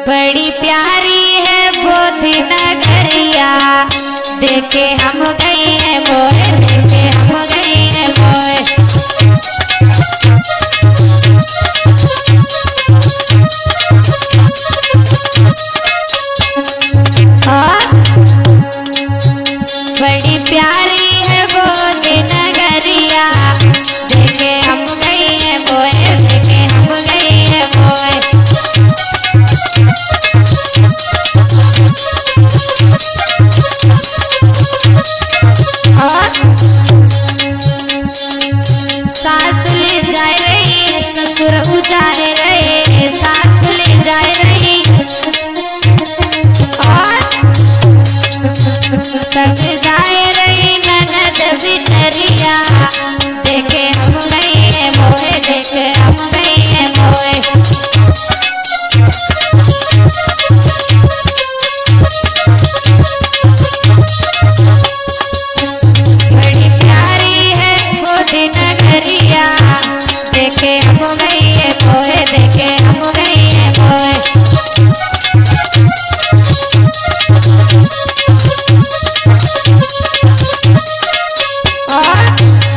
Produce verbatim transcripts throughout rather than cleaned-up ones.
बड़ी प्यारी है बोधी नगरिया, देखे हम गए हैं मोए, देखे हम गए हैं मोए। बड़ी प्यारी है बोधी नगरिया, देखे हम गए हैं मोए, देखे हम गए हैं मोए। सास ले जाए रही ससुर उजाए रहे, सास ले जाए रही और सस जाए रही ननद बिटरिया, देखे हम गए हैं मोए, देखे हम गए हैं मोए। बड़ी प्यारी है बोधी नगरिया, देखे हम गए हैं मोए, देखे हम गए हैं मोए। और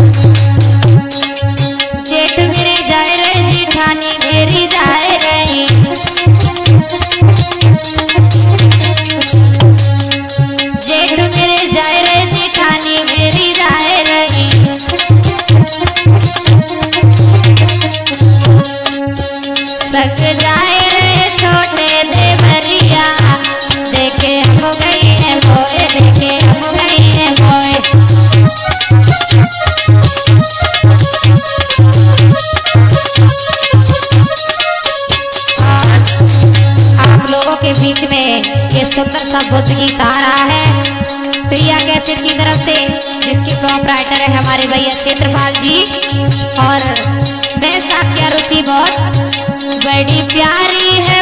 जेठ मेरे जाए रहे, जेठानी मेरी जाए रही, जेठ मेरे जाए रहे, जेठानी मेरी जाए रही। सक जाए रहे छोटे देवरिया, देखे हम गए हैं मोए, देखे हम गए हैं मोए। आप लोगों के बीच में ये सुंदर सा बुद्ध गीत आ रहा है प्रिया कैसेट की तरफ से, जिसकी प्रॉप राइटर है हमारे भैया क्षेत्रपाल जी और मैं साक्या रुचि बहुत। बड़ी प्यारी है